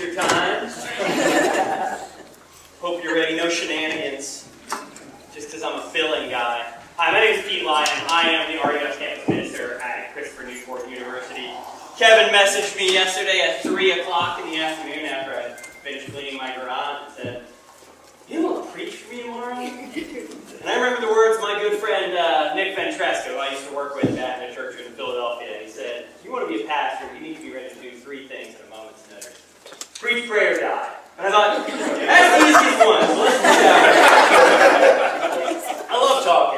your time. Hope you're ready. No shenanigans. Just because I'm a filling guy. Hi, my name is Pete Lyon. I am the RUF campus minister at Christopher Newport University. Kevin messaged me yesterday at 3 o'clock in the afternoon after I finished cleaning my garage and said, "You want to preach for me tomorrow?" And I remember the words of my good friend Nick Ventresco, who I used to work with at a church in Philadelphia. He said, "If you want to be a pastor, you need to be ready to do three things at a moment's notice. Preach, pray, or die." And I thought, that's the easiest one. So let's do that. I love talking.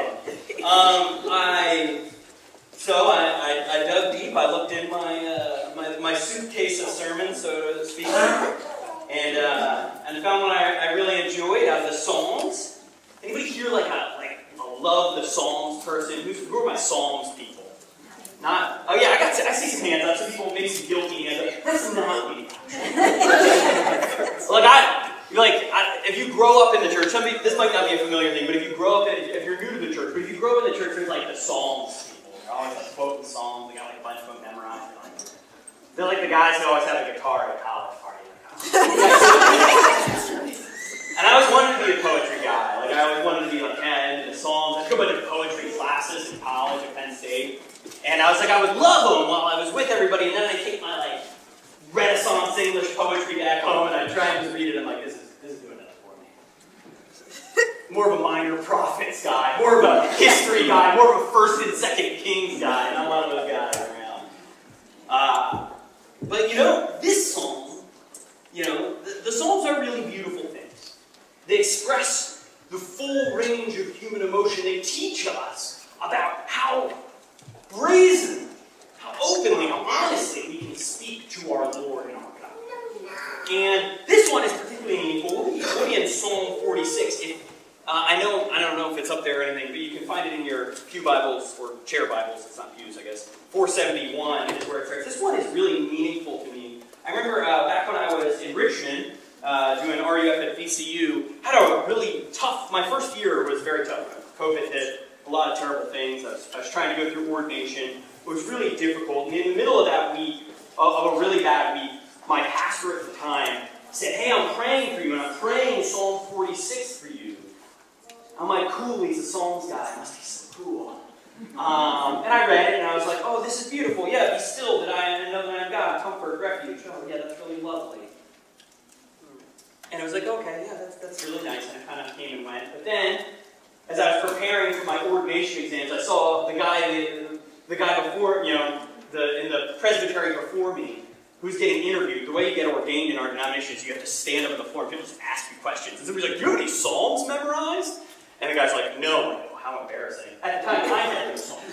I dug deep. I looked in my suitcase of sermons, so to speak, and found one I really enjoyed out of the Psalms. Anybody here like a love the Psalms person? Who are my Psalms people? Not. Oh yeah, I see some hands up. Some people maybe some guilty hands up. That's not me. If you grow up in the church, this might not be a familiar thing, but if you're new to the church, but if you grow up in the church, there's like the Psalms people. They're always like quoting Psalms. They got like a bunch of them memorized. They're like the guys who always have a guitar at a college party. And I always wanted to be a poetry guy. I always wanted to be into the Psalms. I took a bunch of poetry classes in college at Penn State. And I was like, I would love them while I was with everybody. And then I take my Renaissance English poetry back home and I try and just read it. And I'm like, this is doing nothing for me. More of a Minor Prophets guy, more of a history guy, more of a First and Second Kings guy. Not a lot of those guys around. But this psalm, the Psalms are really beautiful things. They express the full range of human emotion. They teach us about how brazen, how openly, how honestly we can speak to our Lord and our God. And this one is particularly meaningful. We'll be in Psalm 46. I don't know if it's up there or anything, but you can find it in your pew Bibles or chair Bibles. It's not pews, I guess. 471 is where it starts. This one is really meaningful to me. I remember back when I was in Richmond doing RUF at VCU, had a really tough. My first year was very tough. COVID hit. A lot of terrible things. I was trying to go through ordination. It was really difficult. And in the middle of that week, of a really bad week, my pastor at the time said, "Hey, I'm praying for you, and I'm praying Psalm 46 for you." I'm like, "Cool, he's a Psalms guy. It must be so cool." And I read it, and I was like, "Oh, this is beautiful. Yeah, be still that I know that I am God, comfort, refuge. Oh, yeah, that's really lovely." And I was like, "Okay, yeah, that's really nice." And I kind of came and went. But then, as I was preparing for my ordination exams, I saw the guy before, in the presbytery before me, who's getting interviewed. The way you get ordained in our denomination is you have to stand up in the floor and people just ask you questions. And somebody's like, "Do you have any Psalms memorized?" And the guy's like, "No." I go, "How embarrassing." At the time, I had no Psalms.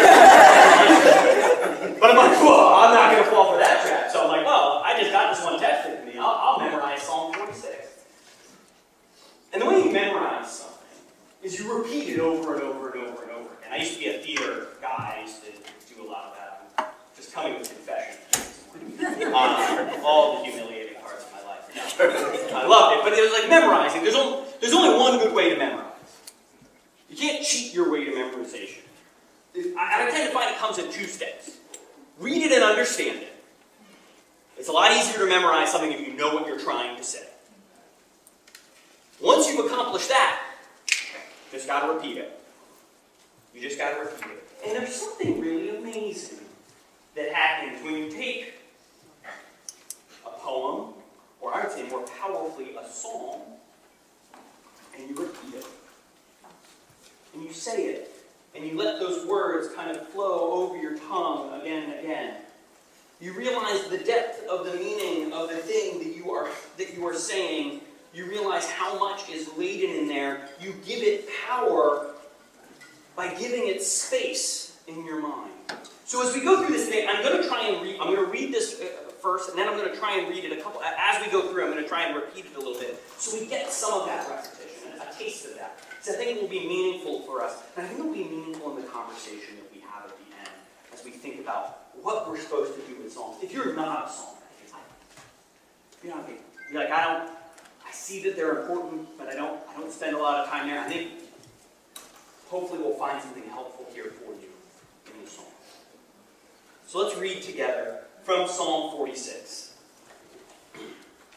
But I'm like, "Whoa, I'm not going to fall for that trap." So I'm like, "Well, I just got this one tested to me. I'll memorize Psalm 46. And the way you memorize something is you repeat it over and over and over and over again. I used to be a theater guy. I used to do a lot of that. I'm just coming with confession. All the humiliating parts of my life. No, I loved it, but it was like memorizing. There's only one good way to memorize. You can't cheat your way to memorization. I tend to find it comes in two steps. Read it and understand it. It's a lot easier to memorize something if you know what you're trying to say. Once you've accomplished that, you just got to repeat it. You just got to repeat it. And there's something really amazing that happens when you take a poem, or I would say more powerfully a song, and you repeat it. And you say it. And you let those words kind of flow over your tongue again and again. You realize the depth of the meaning of the thing that you are saying. You realize how much is laden in there. You give it power by giving it space in your mind. So as we go through this today, I'm going to read this first, and then I'm going to try and read it as we go through, I'm going to try and repeat it a little bit, so we get some of that repetition, a taste of that. So I think it will be meaningful for us, and I think it will be meaningful in the conversation that we have at the end, as we think about what we're supposed to do with Psalms. If you're not a Psalm you're like, I see that they're important, but I don't spend a lot of time there. I think hopefully we'll find something helpful here for you in the Psalm. So let's read together from Psalm 46.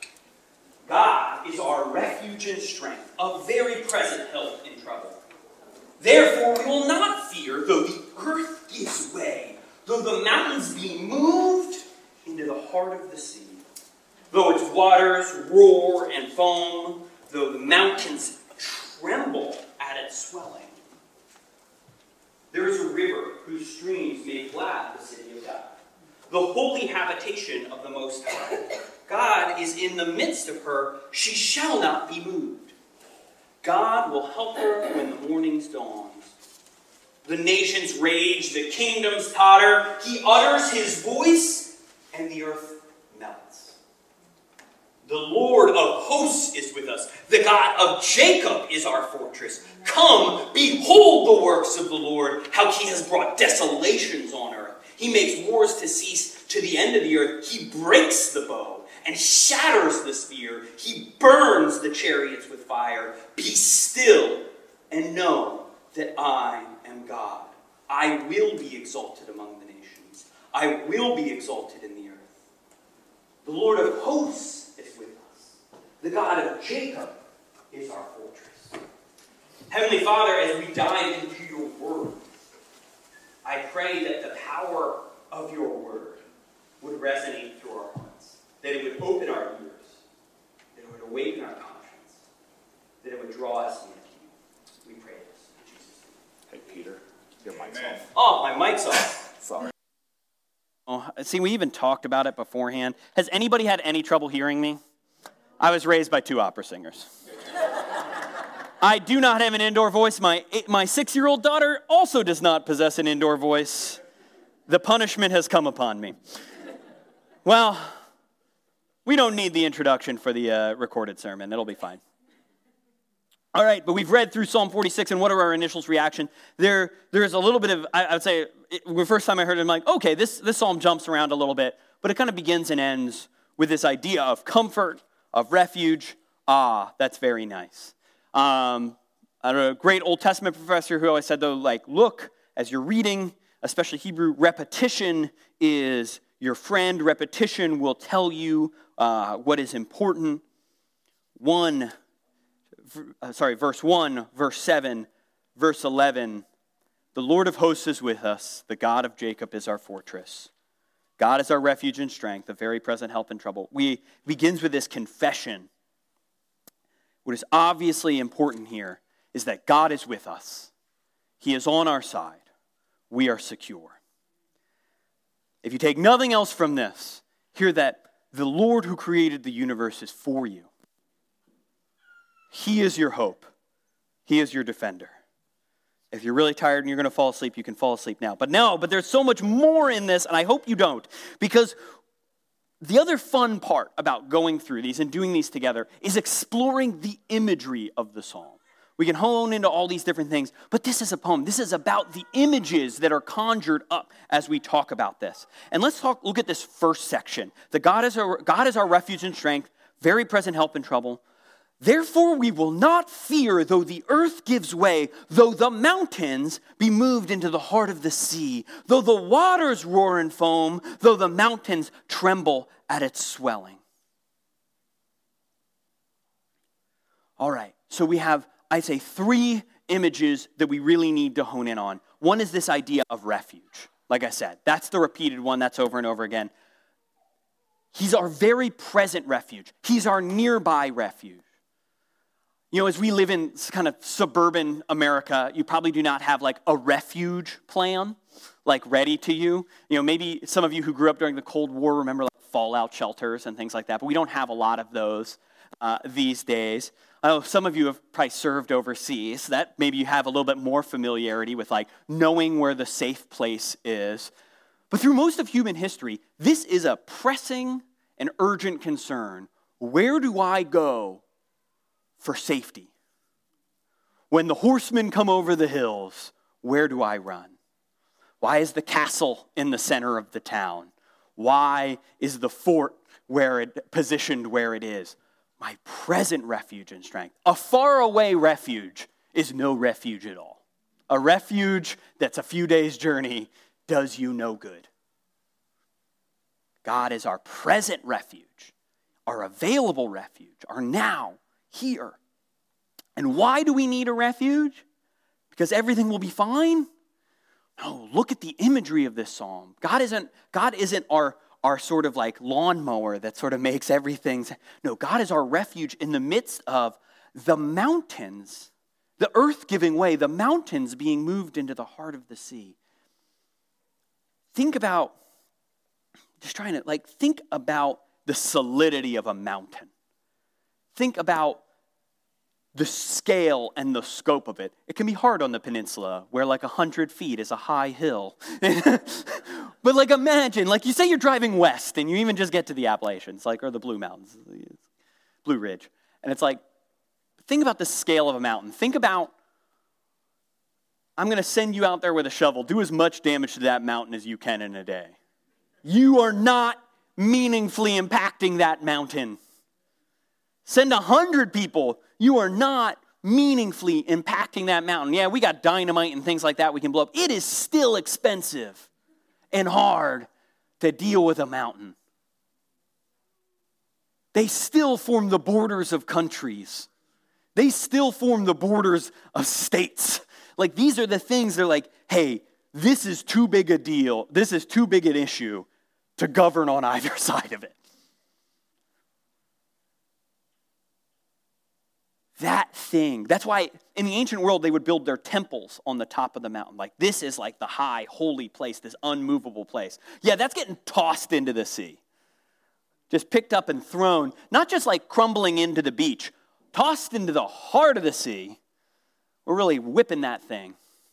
God is our refuge and strength, a very present help in trouble. Therefore we will not fear, though the earth gives way, though the mountains be moved into the heart of the sea, though its waters roar and foam, though the mountains tremble at its swelling. There is a river whose streams make glad the city of God, the holy habitation of the Most High. God is in the midst of her. She shall not be moved. God will help her when the morning dawns. The nations rage, the kingdoms totter. He utters his voice, and the earth melts. The Lord of hosts is with us. The God of Jacob is our fortress. Come, behold the works of the Lord, how he has brought desolations on earth. He makes wars to cease to the end of the earth. He breaks the bow and shatters the spear. He burns the chariots with fire. Be still and know that I am God. I will be exalted among the nations. I will be exalted in the earth. The Lord of hosts is with us. The God of Jacob is our fortress. Heavenly Father, as we dive into your word, I pray that the power of your word would resonate through our hearts, that it would open our ears, that it would awaken our conscience, that it would draw us near to you. We pray this in Jesus' name. Hey, Peter, your mic's off. Oh, my mic's off. Sorry. Oh, see, we even talked about it beforehand. Has anybody had any trouble hearing me? I was raised by 2 opera singers. I do not have an indoor voice. My 6-year-old daughter also does not possess an indoor voice. The punishment has come upon me. Well, we don't need the introduction for the recorded sermon. It'll be fine. All right, but we've read through Psalm 46, and what are our initial reaction? There's a little bit of, I would say, the first time I heard it, I'm like, okay, this psalm jumps around a little bit, but it kind of begins and ends with this idea of comfort, of refuge. Ah, that's very nice. I had a great Old Testament professor who always said, though, like, look, as you're reading, especially Hebrew, repetition is your friend. Repetition will tell you what is important. Verse 1, verse 7, verse 11. The Lord of hosts is with us. The God of Jacob is our fortress. God is our refuge and strength, a very present help in trouble. We begins with this confession. What is obviously important here is that God is with us. He is on our side. We are secure. If you take nothing else from this, hear that the Lord who created the universe is for you. He is your hope. He is your defender. If you're really tired and you're going to fall asleep, you can fall asleep now. But there's so much more in this, and I hope you don't, because the other fun part about going through these and doing these together is exploring the imagery of the psalm. We can hone into all these different things, but this is a poem. This is about the images that are conjured up as we talk about this. And let's look at this first section. God is our refuge and strength, very present help in trouble. Therefore we will not fear, though the earth gives way, though the mountains be moved into the heart of the sea, though the waters roar and foam, though the mountains tremble at its swelling. All right, so we have, I'd say, 3 images that we really need to hone in on. One is this idea of refuge. Like I said, that's the repeated one, that's over and over again. He's our very present refuge. He's our nearby refuge. You know, as we live in kind of suburban America, you probably do not have like a refuge plan, like ready to you. You know, maybe some of you who grew up during the Cold War remember like fallout shelters and things like that, but we don't have a lot of those these days. I know some of you have probably served overseas. That maybe you have a little bit more familiarity with like knowing where the safe place is. But through most of human history, this is a pressing and urgent concern. Where do I go for safety? When the horsemen come over the hills, where do I run? Why is the castle in the center of the town? Why is the fort positioned where it is? My present refuge and strength. A faraway refuge is no refuge at all. A refuge that's a few days' journey does you no good. God is our present refuge, our available refuge, our now, here. And why do we need a refuge? Because everything will be fine? No, look at the imagery of this psalm. God isn't our sort of like lawnmower that sort of makes everything. No, God is our refuge in the midst of the mountains, the earth giving way, the mountains being moved into the heart of the sea. Think about the solidity of a mountain. Think about the scale and the scope of it. It can be hard on the peninsula where like 100 feet is a high hill. But like imagine, like you say you're driving west and you even just get to the Appalachians, like, or the Blue Mountains, Blue Ridge. And it's like, think about the scale of a mountain. Think about, I'm going to send you out there with a shovel. Do as much damage to that mountain as you can in a day. You are not meaningfully impacting that mountain. Send 100 people. You are not meaningfully impacting that mountain. Yeah, we got dynamite and things like that we can blow up. It is still expensive and hard to deal with a mountain. They still form the borders of countries. They still form the borders of states. Like these are the things they're like, hey, this is too big a deal. This is too big an issue to govern on either side of it. That thing, that's why in the ancient world they would build their temples on the top of the mountain. Like this is like the high, holy place, this unmovable place. Yeah, that's getting tossed into the sea. Just picked up and thrown, not just like crumbling into the beach, tossed into the heart of the sea. We're really whipping that thing.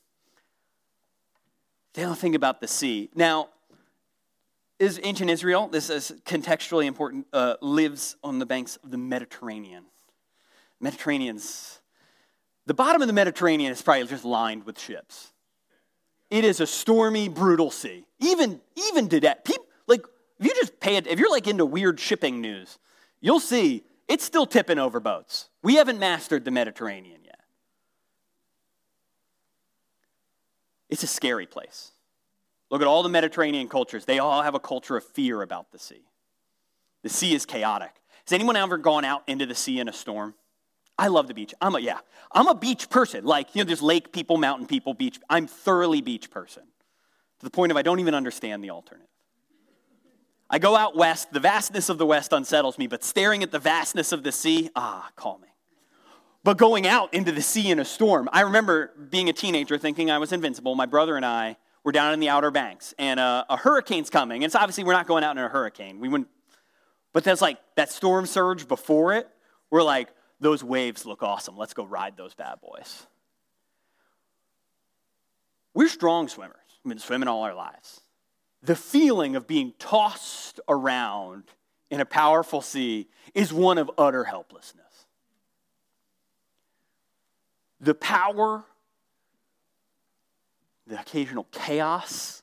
They don't think about the sea. Now, is ancient Israel, this is contextually important, lives on the banks of the Mediterranean. The bottom of the Mediterranean is probably just lined with ships. It is a stormy, brutal sea. Even today, people, like if you just pay it, if you're like into weird shipping news, you'll see it's still tipping over boats. We haven't mastered the Mediterranean yet. It's a scary place. Look at all the Mediterranean cultures. They all have a culture of fear about the sea. The sea is chaotic. Has anyone ever gone out into the sea in a storm? I love the beach. I'm a beach person. Like, there's lake people, mountain people, beach. I'm thoroughly beach person. To the point of I don't even understand the alternative. I go out west. The vastness of the west unsettles me, but staring at the vastness of the sea, calming. But going out into the sea in a storm, I remember being a teenager thinking I was invincible. My brother and I were down in the Outer Banks, and a hurricane's coming. And it's obviously we're not going out in a hurricane. We wouldn't. But there's like that storm surge before it. We're like, those waves look awesome. Let's go ride those bad boys. We're strong swimmers. We've been swimming all our lives. The feeling of being tossed around in a powerful sea is one of utter helplessness. The power, the occasional chaos,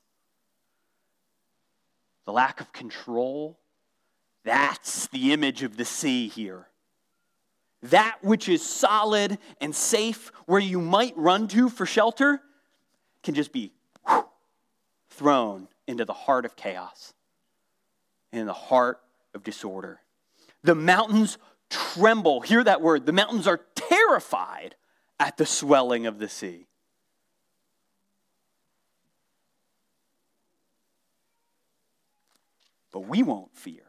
the lack of control, that's the image of the sea here. That which is solid and safe, where you might run to for shelter, can just be thrown into the heart of chaos, in the heart of disorder. The mountains tremble. Hear that word. The mountains are terrified at the swelling of the sea. But we won't fear.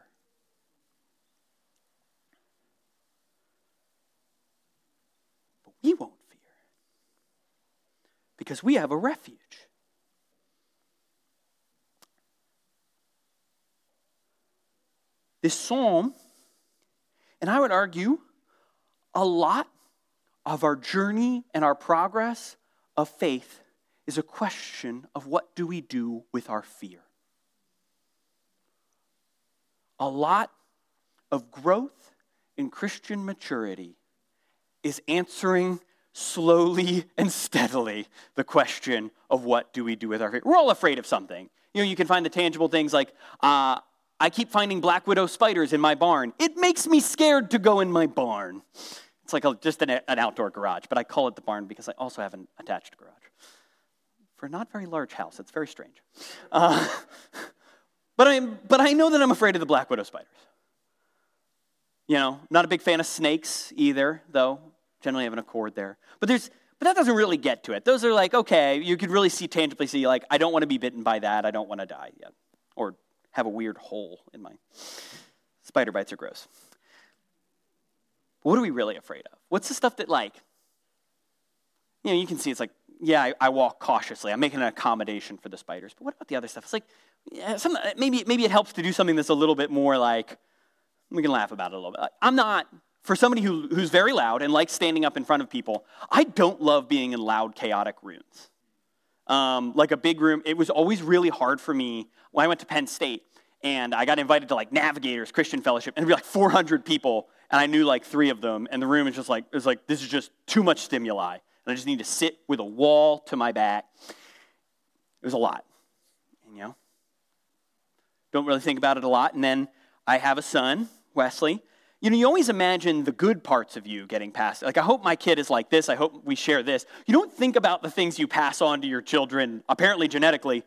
We won't fear because we have a refuge. This psalm, and I would argue a lot of our journey and our progress of faith is a question of what do we do with our fear. A lot of growth in Christian maturity is answering slowly and steadily the question of what do we do with our faith. We're all afraid of something. You can find the tangible things like, I keep finding black widow spiders in my barn. It makes me scared to go in my barn. It's like just an outdoor garage, but I call it the barn because I also have an attached garage. For a not very large house, it's very strange. But I know that I'm afraid of the black widow spiders. Not a big fan of snakes either, though. Generally have an accord there. But that doesn't really get to it. Those are like, okay, you could really tangibly see, like, I don't want to be bitten by that. I don't want to die yet. Or have a weird hole in my... Spider bites are gross. What are we really afraid of? What's the stuff that, like, you can see it's like, yeah, I walk cautiously. I'm making an accommodation for the spiders. But what about the other stuff? It's like, maybe it helps to do something that's a little bit more like, we can laugh about it a little bit. I'm not, for somebody who's very loud and likes standing up in front of people, I don't love being in loud, chaotic rooms. Like a big room, it was always really hard for me when I went to Penn State and I got invited to like Navigators, Christian Fellowship, and it'd be like 400 people, and I knew like 3 of them, and the room is just like, it was like, this is just too much stimuli, and I just need to sit with a wall to my back. It was a lot, don't really think about it a lot, and then I have a son, Wesley. You always imagine the good parts of you getting passed. Like, I hope my kid is like this. I hope we share this. You don't think about the things you pass on to your children, apparently genetically.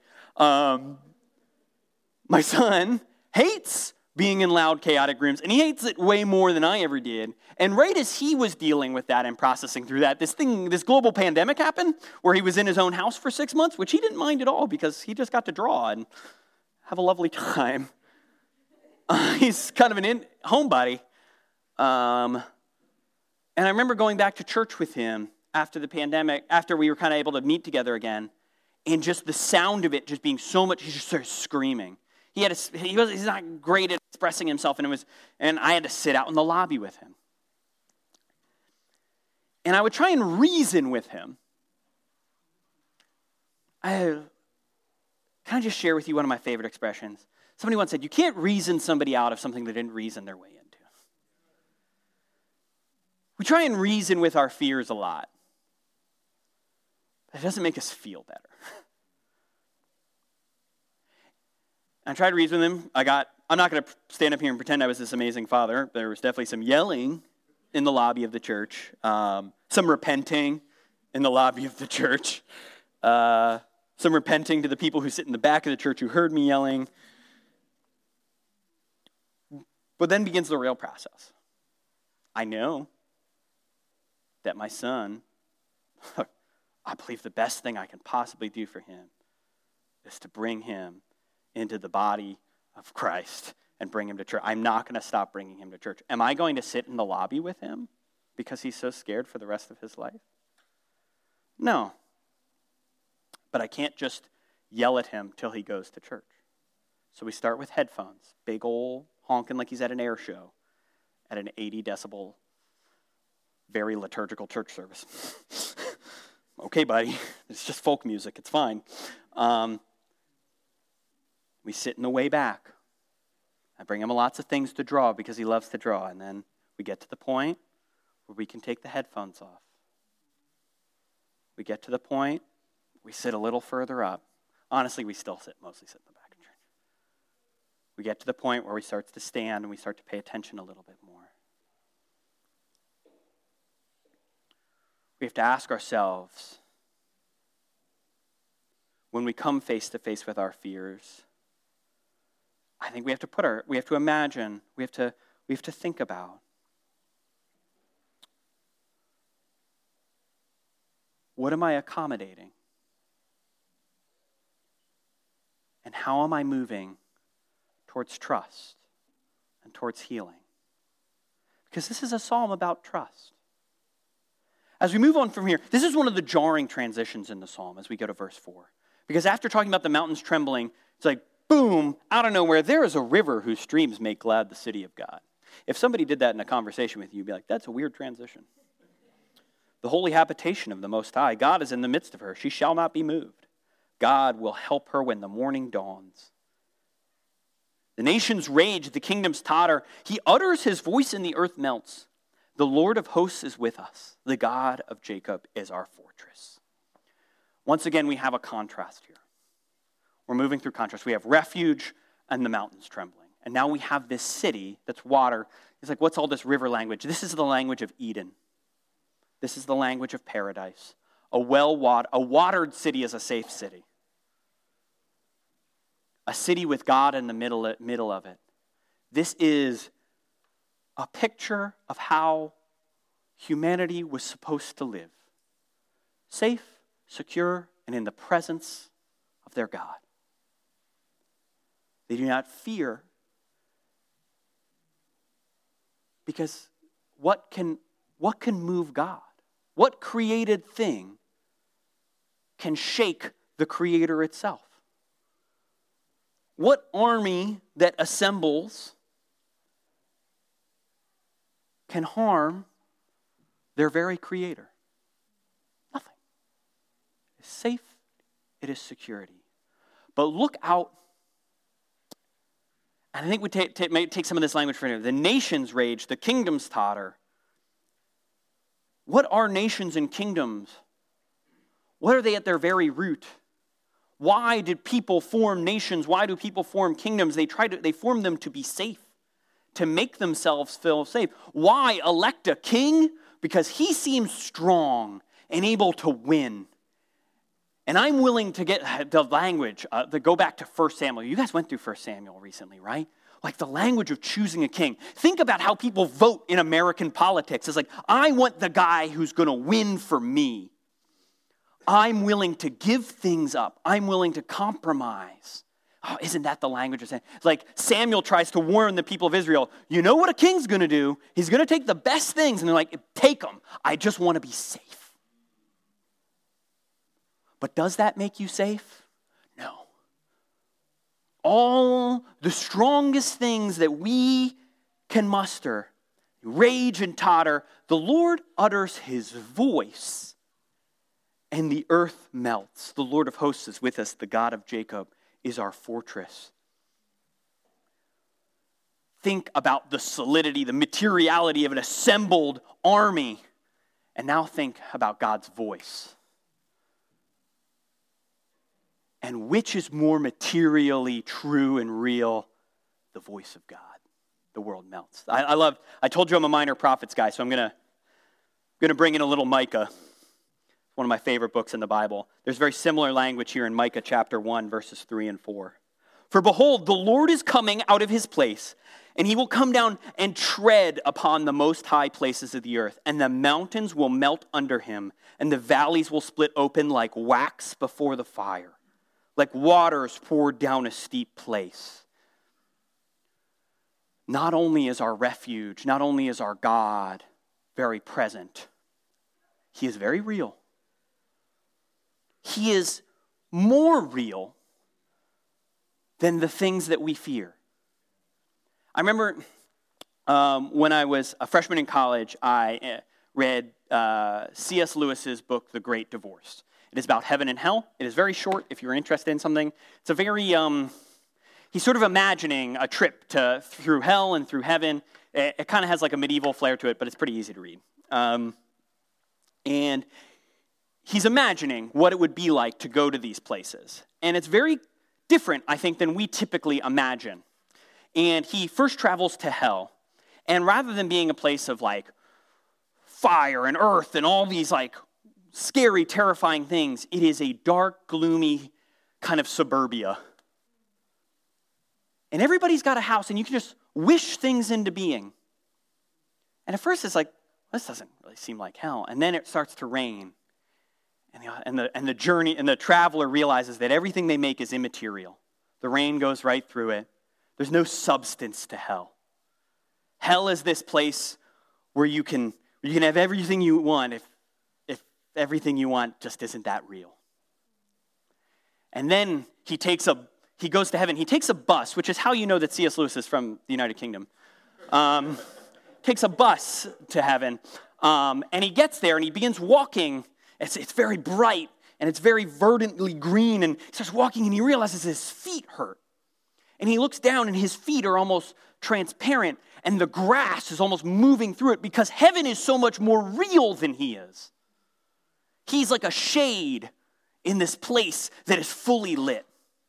My son hates being in loud, chaotic rooms, and he hates it way more than I ever did. And right as he was dealing with that and processing through that, this global pandemic happened where he was in his own house for 6 months, which he didn't mind at all because he just got to draw and have a lovely time. He's kind of an homebody. And I remember going back to church with him after the pandemic, after we were kind of able to meet together again, and just the sound of it just being so much, he just started screaming. He's not great at expressing himself, and I had to sit out in the lobby with him. And I would try and reason with him. Can I just share with you one of my favorite expressions? Somebody once said, you can't reason somebody out of something they didn't reason their way into. We try and reason with our fears a lot. But it doesn't make us feel better. I tried to reason with him. I'm not going to stand up here and pretend I was this amazing father. There was definitely some yelling in the lobby of the church. Some repenting in the lobby of the church. Some repenting to the people who sit in the back of the church who heard me yelling. But then begins the real process. I know that my son, I believe the best thing I can possibly do for him is to bring him into the body of Christ and bring him to church. I'm not going to stop bringing him to church. Am I going to sit in the lobby with him because he's so scared for the rest of his life? No. But I can't just yell at him till he goes to church. So we start with headphones, big old honking like he's at an air show at an 80 decibel, very liturgical church service. Okay, buddy, it's just folk music, it's fine. We sit in the way back. I bring him lots of things to draw because he loves to draw, and then we get to the point where we can take the headphones off. We get to the point, we sit a little further up. Honestly, we still mostly sit in the back of church. We get to the point where we start to stand and we start to pay attention a little bit more. We have to ask ourselves, when we come face to face with our fears, I think we have to imagine, we have to think about, what am I accommodating? And how am I moving towards trust and towards healing? Because this is a psalm about trust. As we move on from here, this is one of the jarring transitions in the psalm as we go to verse 4. Because after talking about the mountains trembling, it's like, boom, out of nowhere, there is a river whose streams make glad the city of God. If somebody did that in a conversation with you, you'd be like, that's a weird transition. The holy habitation of the Most High, God is in the midst of her. She shall not be moved. God will help her when the morning dawns. The nations rage, the kingdoms totter. He utters his voice and the earth melts. The Lord of hosts is with us. The God of Jacob is our fortress. Once again, we have a contrast here. We're moving through contrast. We have refuge and the mountains trembling. And now we have this city that's water. It's like, what's all this river language? This is the language of Eden. This is the language of paradise. A watered city is a safe city. A city with God in the middle of it. This is a picture of how humanity was supposed to live. Safe, secure, and in the presence of their God. They do not fear because what can move God? What created thing can shake the Creator itself? What army that assembles can harm their very Creator? Nothing. It is safe. It is security. But look out, and I think we may take some of this language for here. The nations rage, the kingdoms totter. What are nations and kingdoms? What are they at their very root? Why did people form nations? Why do people form kingdoms? They form them to be safe, to make themselves feel safe. Why elect a king? Because he seems strong and able to win. And I'm willing to get the language, to go back to 1 Samuel. You guys went through 1 Samuel recently, right? Like the language of choosing a king. Think about how people vote in American politics. It's like, I want the guy who's going to win for me. I'm willing to give things up. I'm willing to compromise. Oh, isn't that the language of saying? It's like Samuel tries to warn the people of Israel, you know what a king's going to do? He's going to take the best things, and they're like, take them. I just want to be safe. But does that make you safe? No. All the strongest things that we can muster, rage and totter, the Lord utters his voice, and the earth melts. The Lord of hosts is with us. The God of Jacob is our fortress. Think about the solidity, the materiality of an assembled army. And now think about God's voice. And which is more materially true and real? The voice of God. The world melts. I told you I'm a minor prophets guy, so I'm going to bring in a little Micah. One of my favorite books in the Bible. There's very similar language here in Micah chapter 1, verses 3 and 4. For behold, the Lord is coming out of his place, and he will come down and tread upon the most high places of the earth, and the mountains will melt under him, and the valleys will split open like wax before the fire, like waters poured down a steep place. Not only is our refuge, not only is our God very present, he is very real. He is more real than the things that we fear. I remember when I was a freshman in college, I read C.S. Lewis's book, The Great Divorce. It is about heaven and hell. It is very short if you're interested in something. It's a very, he's sort of imagining a trip through hell and through heaven. It kind of has like a medieval flair to it, but it's pretty easy to read. And he's imagining what it would be like to go to these places. And it's very different, I think, than we typically imagine. And he first travels to hell. And rather than being a place of like fire and earth and all these like scary, terrifying things, it is a dark, gloomy kind of suburbia. And everybody's got a house, and you can just wish things into being. And at first it's like, this doesn't really seem like hell. And then it starts to rain. And the journey and the traveler realizes that everything they make is immaterial. The rain goes right through it. There's no substance to hell. Hell is this place where you can have everything you want if everything you want just isn't that real. And then he goes to heaven. He takes a bus, which is how you know that C.S. Lewis is from the United Kingdom. Takes a bus to heaven, and he gets there and he begins walking. It's very bright, and it's very verdantly green, and he starts walking, and he realizes his feet hurt. And he looks down, and his feet are almost transparent, and the grass is almost moving through it, because heaven is so much more real than he is. He's like a shade in this place that is fully lit.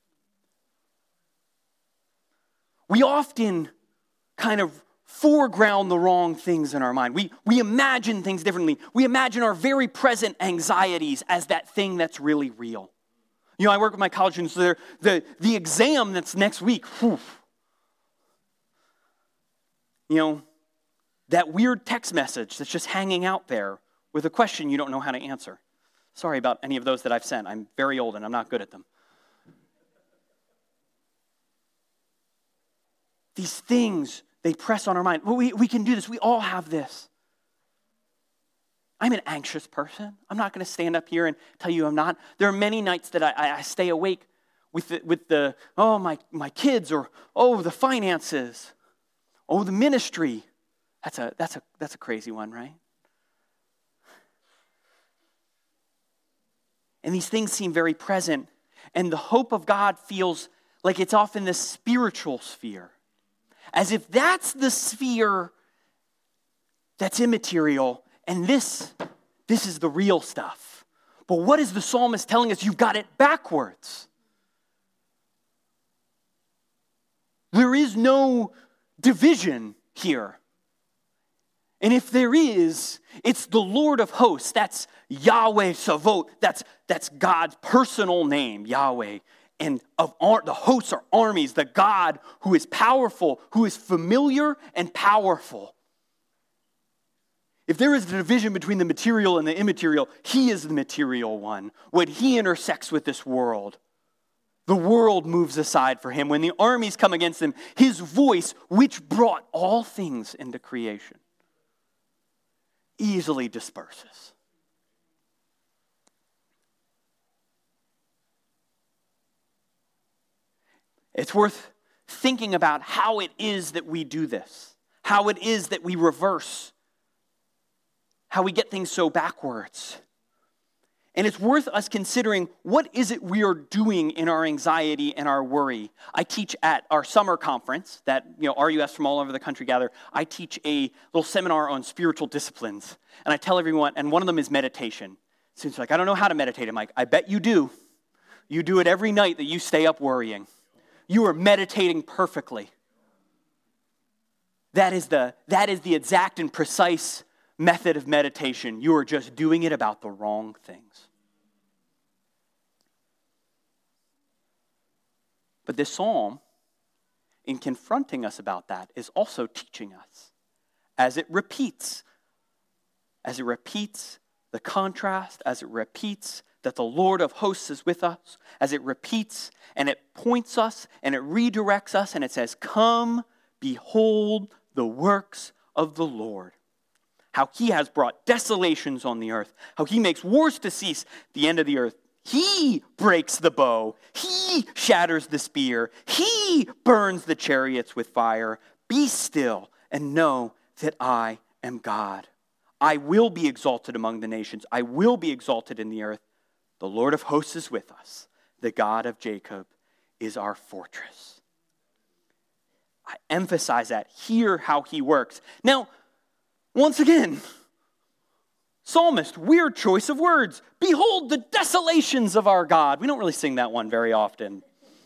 We often kind of foreground the wrong things in our mind. We imagine things differently. We imagine our very present anxieties as that thing that's really real. You know, I work with my college students, so the exam that's next week, whew. You know, that weird text message that's just hanging out there with a question you don't know how to answer. Sorry about any of those that I've sent. I'm very old and I'm not good at them. These things, they press on our mind. Well, we can do this. We all have this. I'm an anxious person. I'm not going to stand up here and tell you I'm not. There are many nights that I stay awake with the my kids, or the finances, the ministry. That's a crazy one, right? And these things seem very present, and the hope of God feels like it's off in the spiritual sphere, as if that's the sphere that's immaterial, and this is the real stuff. But what is the psalmist telling us? You've got it backwards. There is no division here. And if there is, it's the Lord of hosts. That's Yahweh Savot. That's God's personal name, Yahweh. And the hosts are armies, the God who is powerful, who is familiar and powerful. If there is a division between the material and the immaterial, he is the material one. When he intersects with this world, the world moves aside for him. When the armies come against him, his voice, which brought all things into creation, easily disperses. It's worth thinking about how it is that we do this, how it is that we reverse, how we get things so backwards. And it's worth us considering, what is it we are doing in our anxiety and our worry? I teach at our summer conference that RUS from all over the country gather. I teach a little seminar on spiritual disciplines. And I tell everyone, and one of them is meditation. So it's like, I don't know how to meditate. I'm like, I bet you do. You do it every night that you stay up worrying. You are meditating perfectly. That is the exact and precise method of meditation. You are just doing it about the wrong things. But this psalm, in confronting us about that, is also teaching us, as it repeats the contrast, as it repeats that the Lord of hosts is with us, as it repeats and it points us and it redirects us and it says, come, behold the works of the Lord. How he has brought desolations on the earth, how he makes wars to cease the end of the earth. He breaks the bow, he shatters the spear, he burns the chariots with fire. Be still and know that I am God. I will be exalted among the nations. I will be exalted in the earth. The Lord of hosts is with us. The God of Jacob is our fortress. I emphasize that. Hear how he works. Now, once again, psalmist, weird choice of words. Behold the desolations of our God. We don't really sing that one very often.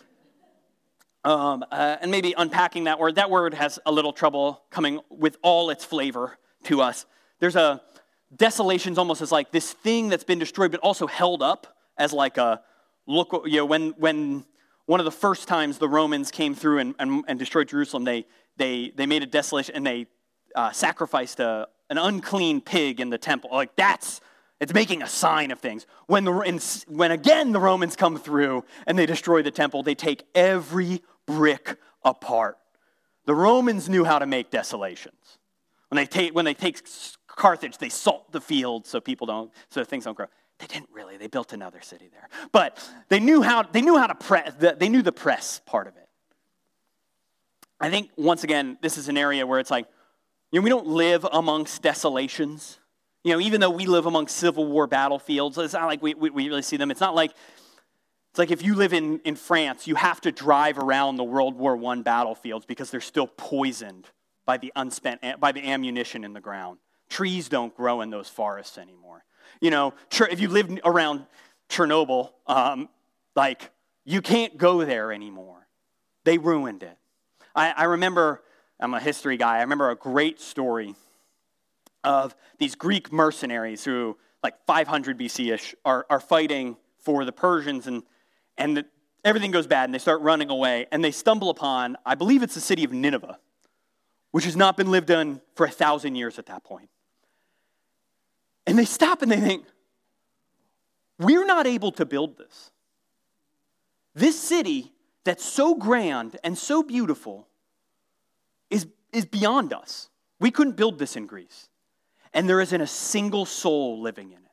And maybe unpacking that word has a little trouble coming with all its flavor to us. There's a desolations almost as like this thing that's been destroyed, but also held up as like a look. When one of the first times the Romans came through and destroyed Jerusalem, they made a desolation and they sacrificed an unclean pig in the temple. Like it's making a sign of things. When again the Romans come through and they destroy the temple, they take every brick apart. The Romans knew how to make desolations. When they take Carthage, they salt the field so things don't grow. They didn't really. They built another city there, but they knew how to press. They knew the press part of it. I think once again, this is an area where it's like, we don't live amongst desolations. Even though we live among Civil War battlefields, it's not like we really see them. It's like if you live in France, you have to drive around the World War I battlefields because they're still poisoned by the ammunition in the ground. Trees don't grow in those forests anymore. If you live around Chernobyl, you can't go there anymore. They ruined it. I remember, I'm a history guy, I remember a great story of these Greek mercenaries who, 500 BC-ish, are fighting for the Persians, and everything goes bad, and they start running away, and they stumble upon, I believe it's the city of Nineveh, which has not been lived in for 1,000 years at that point. And they stop and they think, we're not able to build this. This city that's so grand and so beautiful is beyond us. We couldn't build this in Greece. And there isn't a single soul living in it.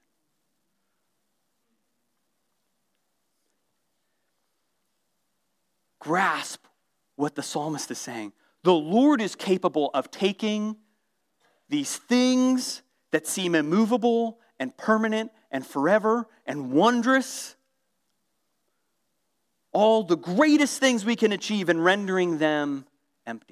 Grasp what the psalmist is saying. The Lord is capable of taking these things that seem immovable and permanent and forever and wondrous, all the greatest things we can achieve, and rendering them empty.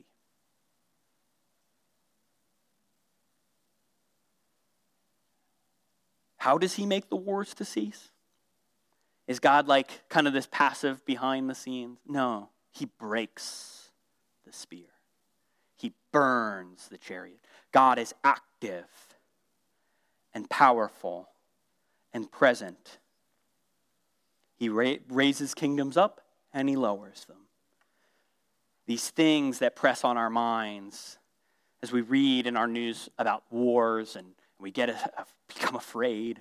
How does he make the wars to cease? Is God like kind of this passive behind the scenes? No, he breaks the spear. He burns the chariot. God is active and powerful and present. He raises kingdoms up and he lowers them. These things that press on our minds as we read in our news about wars and we become afraid.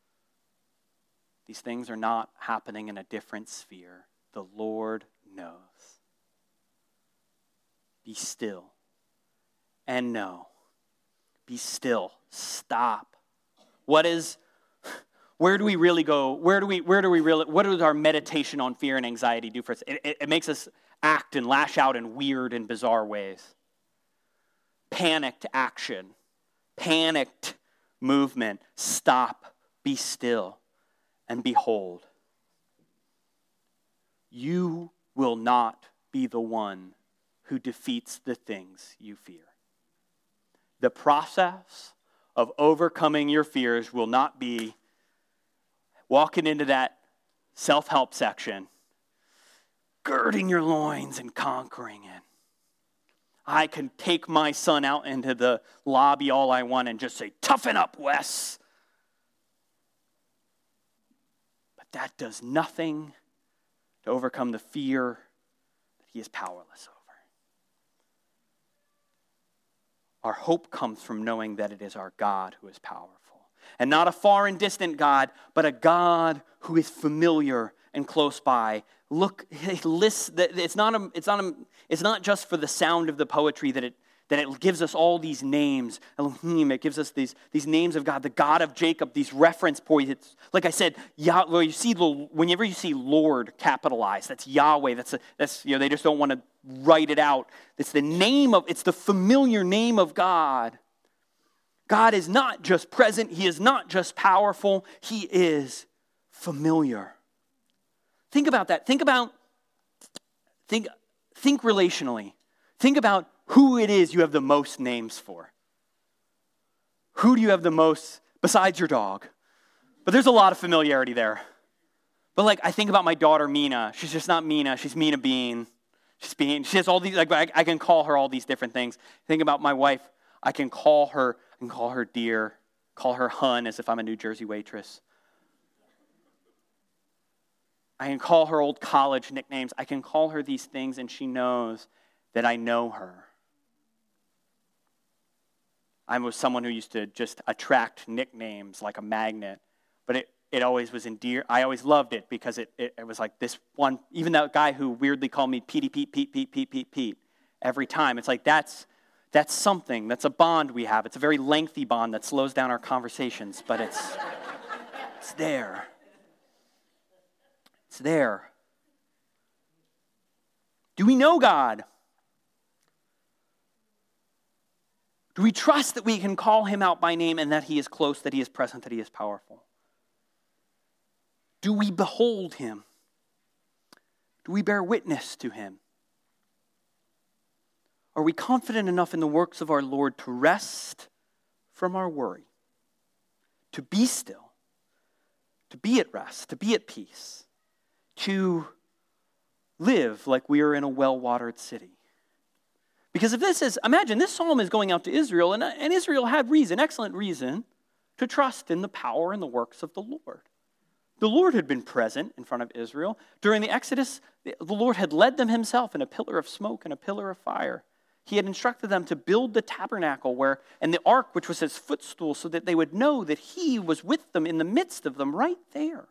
These things are not happening in a different sphere. The Lord knows. Be still and know. Be still. Stop. Where do we really go? What does our meditation on fear and anxiety do for us? It makes us act and lash out in weird and bizarre ways. Panicked action. Panicked movement. Stop. Be still. And behold, you will not be the one who defeats the things you fear. The process of overcoming your fears will not be walking into that self-help section, girding your loins and conquering it. I can take my son out into the lobby all I want and just say, toughen up, Wes. But that does nothing to overcome the fear that he is powerless over. Our hope comes from knowing that it is our God who is powerful. And not a far and distant God, but a God who is familiar and close by. Look, it's not just for the sound of the poetry that it gives us all these names. Elohim, it gives us these names of God, the God of Jacob, these reference points. Like I said, whenever you see Lord capitalized, that's Yahweh. That's they just don't want to write it out. It's the familiar name of God. God is not just present. He is not just powerful. He is familiar. Think about that. Think relationally. Think about who it is you have the most names for. Who do you have the most besides your dog? But there's a lot of familiarity there. But I think about my daughter Mina. She's just not Mina. She's Mina Bean. She has all these. I can call her all these different things. Think about my wife. I can call her dear. Call her hun as if I'm a New Jersey waitress. I can call her old college nicknames. I can call her these things, and she knows that I know her. I was someone who used to just attract nicknames like a magnet, but it always was endeared. I always loved it because it was like this one, even that guy who weirdly called me Petey Pete every time. It's like that's something. That's a bond we have. It's a very lengthy bond that slows down our conversations, but it's there. It's there. Do we know God? Do we trust that we can call him out by name and that he is close, that he is present, that he is powerful? Do we behold him? Do we bear witness to him? Are we confident enough in the works of our Lord to rest from our worry, to be still, to be at rest, to be at peace, to live like we are in a well-watered city? Because imagine this psalm is going out to Israel, and Israel had excellent reason, to trust in the power and the works of the Lord. The Lord had been present in front of Israel. During the Exodus, the Lord had led them himself in a pillar of smoke and a pillar of fire. He had instructed them to build the tabernacle and the ark, which was his footstool, so that they would know that he was with them in the midst of them right there.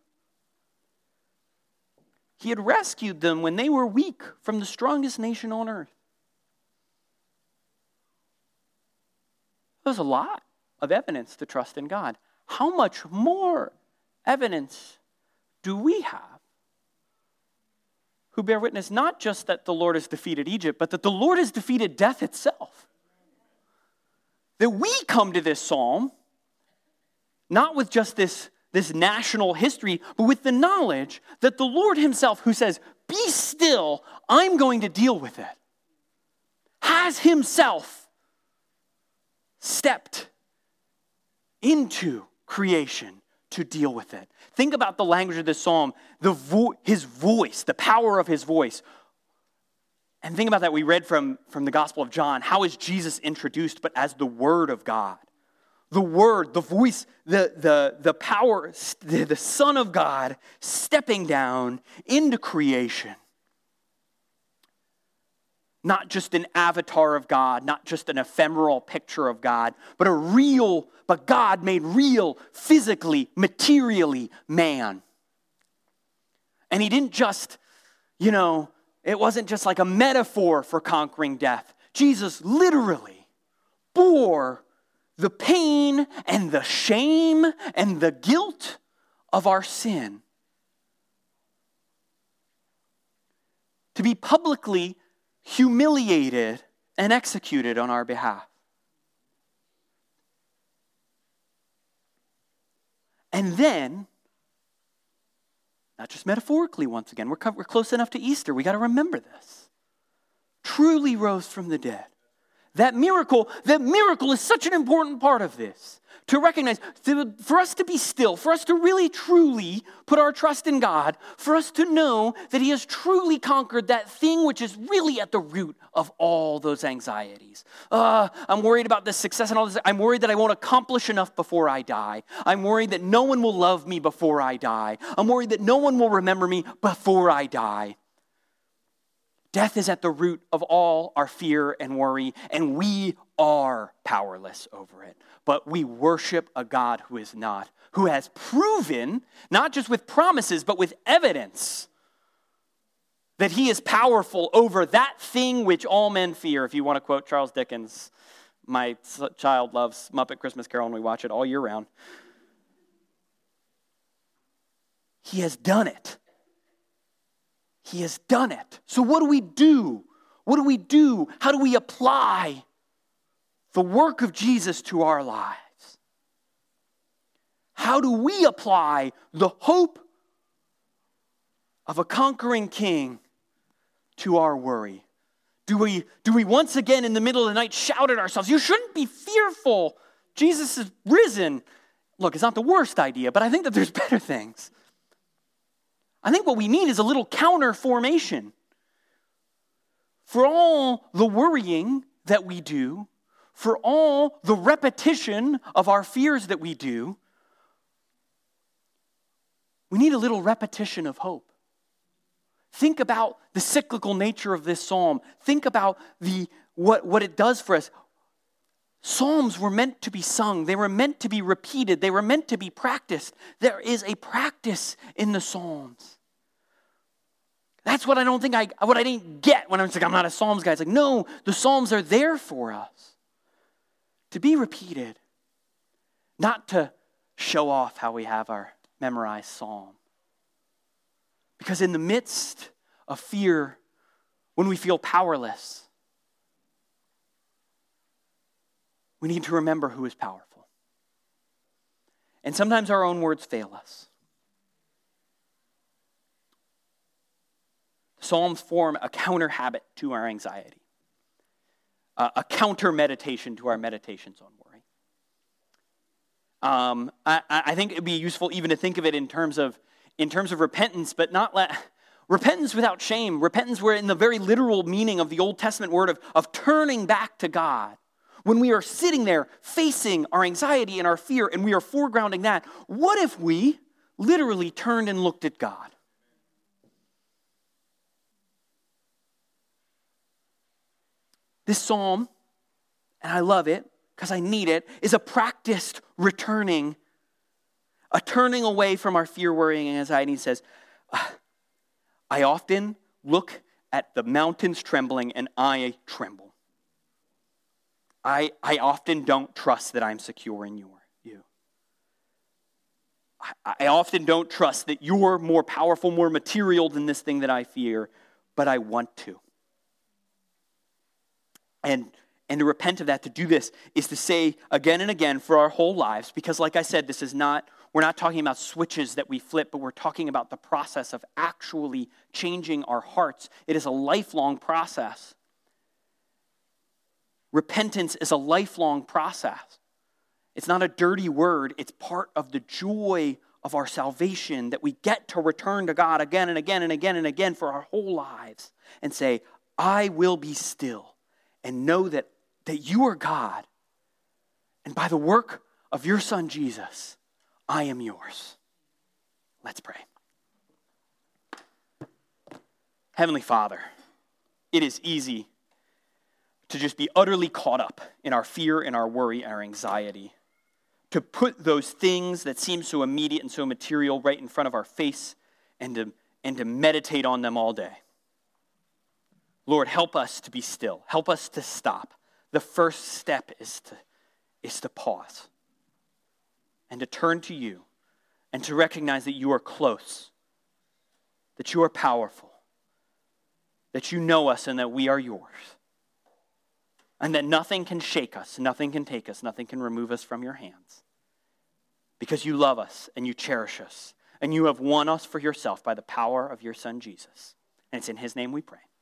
He had rescued them when they were weak from the strongest nation on earth. There's a lot of evidence to trust in God. How much more evidence do we have who bear witness not just that the Lord has defeated Egypt, but that the Lord has defeated death itself? That we come to this psalm not with just this national history, but with the knowledge that the Lord himself, who says, "Be still, I'm going to deal with it," has himself stepped into creation to deal with it. Think about the language of this psalm, his voice, the power of his voice. And think about that. We read from the Gospel of John. How is Jesus introduced but as the Word of God? The Word, the voice, the power, the Son of God stepping down into creation. Not just an avatar of God, not just an ephemeral picture of God, but God made real, physically, materially man. And he didn't just, it wasn't just like a metaphor for conquering death. Jesus literally bore the pain and the shame and the guilt of our sin. To be publicly humiliated and executed on our behalf. And then, not just metaphorically once again, we're close enough to Easter, we got to remember this. Truly rose from the dead. That miracle is such an important part of this. To recognize, for us to be still, for us to really truly put our trust in God, for us to know that he has truly conquered that thing which is really at the root of all those anxieties. I'm worried about this success and all this. I'm worried that I won't accomplish enough before I die. I'm worried that no one will love me before I die. I'm worried that no one will remember me before I die. Death is at the root of all our fear and worry, and we are powerless over it. But we worship a God who is not, who has proven, not just with promises, but with evidence, that he is powerful over that thing which all men fear. If you want to quote Charles Dickens, my child loves Muppet Christmas Carol, and we watch it all year round. He has done it. He has done it. So what do we do? What do we do? How do we apply the work of Jesus to our lives? How do we apply the hope of a conquering king to our worry? Do we once again in the middle of the night shout at ourselves, "You shouldn't be fearful. Jesus is risen"? Look, it's not the worst idea, but I think that there's better things. I think what we need is a little counter formation. For all the worrying that we do, for all the repetition of our fears that we do, we need a little repetition of hope. Think about the cyclical nature of this psalm. Think about what it does for us. Psalms were meant to be sung. They were meant to be repeated. They were meant to be practiced. There is a practice in the Psalms. That's what I didn't get when I was like, I'm not a Psalms guy. It's like, no, the Psalms are there for us to be repeated, not to show off how we have our memorized psalm. Because in the midst of fear, when we feel powerless, we need to remember who is powerful. And sometimes our own words fail us. Psalms form a counter habit to our anxiety, a counter meditation to our meditations on worry. I think it'd be useful even to think of it in terms of repentance, but repentance without shame. Repentance where in the very literal meaning of the Old Testament word of turning back to God. When we are sitting there facing our anxiety and our fear and we are foregrounding that, what if we literally turned and looked at God? This psalm, and I love it because I need it, is a practiced returning, a turning away from our fear, worrying, and anxiety. He says, I often look at the mountains trembling and I tremble. I often don't trust that I'm secure in you. I often don't trust that you're more powerful, more material than this thing that I fear, but I want to. And to repent of that, to do this, is to say again and again for our whole lives, because like I said, we're not talking about switches that we flip, but we're talking about the process of actually changing our hearts. It is a lifelong process. Repentance is a lifelong process. It's not a dirty word. It's part of the joy of our salvation that we get to return to God again and again and again and again for our whole lives and say, I will be still and know that you are God. And by the work of your Son, Jesus, I am yours. Let's pray. Heavenly Father, it is easy to just be utterly caught up in our fear and our worry and our anxiety, to put those things that seem so immediate and so material right in front of our face and to meditate on them all day. Lord, help us to be still. Help us to stop. The first step is to pause and to turn to you and to recognize that you are close, that you are powerful, that you know us and that we are yours, and that nothing can shake us, nothing can take us, nothing can remove us from your hands, because you love us and you cherish us and you have won us for yourself by the power of your Son, Jesus. And it's in his name we pray.